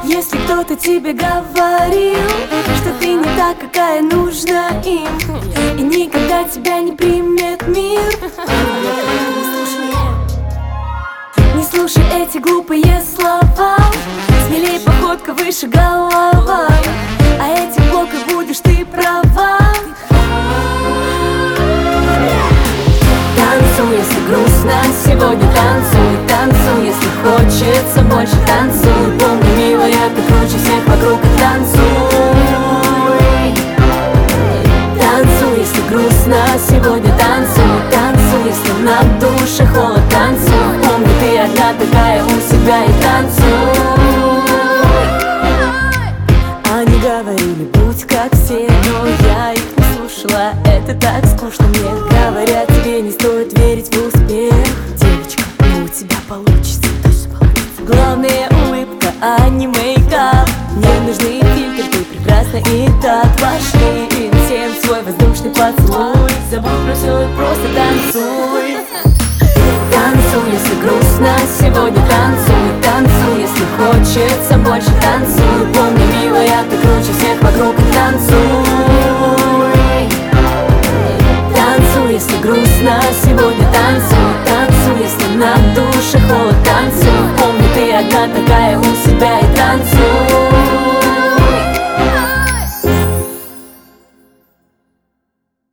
Если кто-то тебе говорил, что ты не та, какая нужна им, и никогда тебя не примет мир, не слушай эти глупые слова. Смелей походка выше голова, а этим блоком будешь ты права. Танцуй, если грустно, сегодня танцуй. Танцуй, если хочется больше, танцуй. Помни, милая, ты круче всех вокруг, и танцуй. Танцуй, если грустно, сегодня танцуй. Танцуй, если на душе холод, танцуй. Помни, ты одна такая у себя, и танцуй. Они говорили, будь как все, но я их не слушала. Это так скучно мне. Говорят, тебе не стоит верить в успех. Девочка, ну у тебя получится, точно получится. Главное улыбка, а не мейкап. Не нужны фильтры, ты прекрасна и так. Вошли интим, свой воздушный поцелуй. Забудь про все и просто танцуй. Танцуй, если грустно, сегодня танцуй. Танцуй, если хочется больше, танцуй. Помни, милая, ты круче всех вокруг, и танцуй. Танцуй, если грустно, сегодня танцуй. Танцуй, если на душе холод, танцуй. Помни, ты одна такая у себя, и танцуй.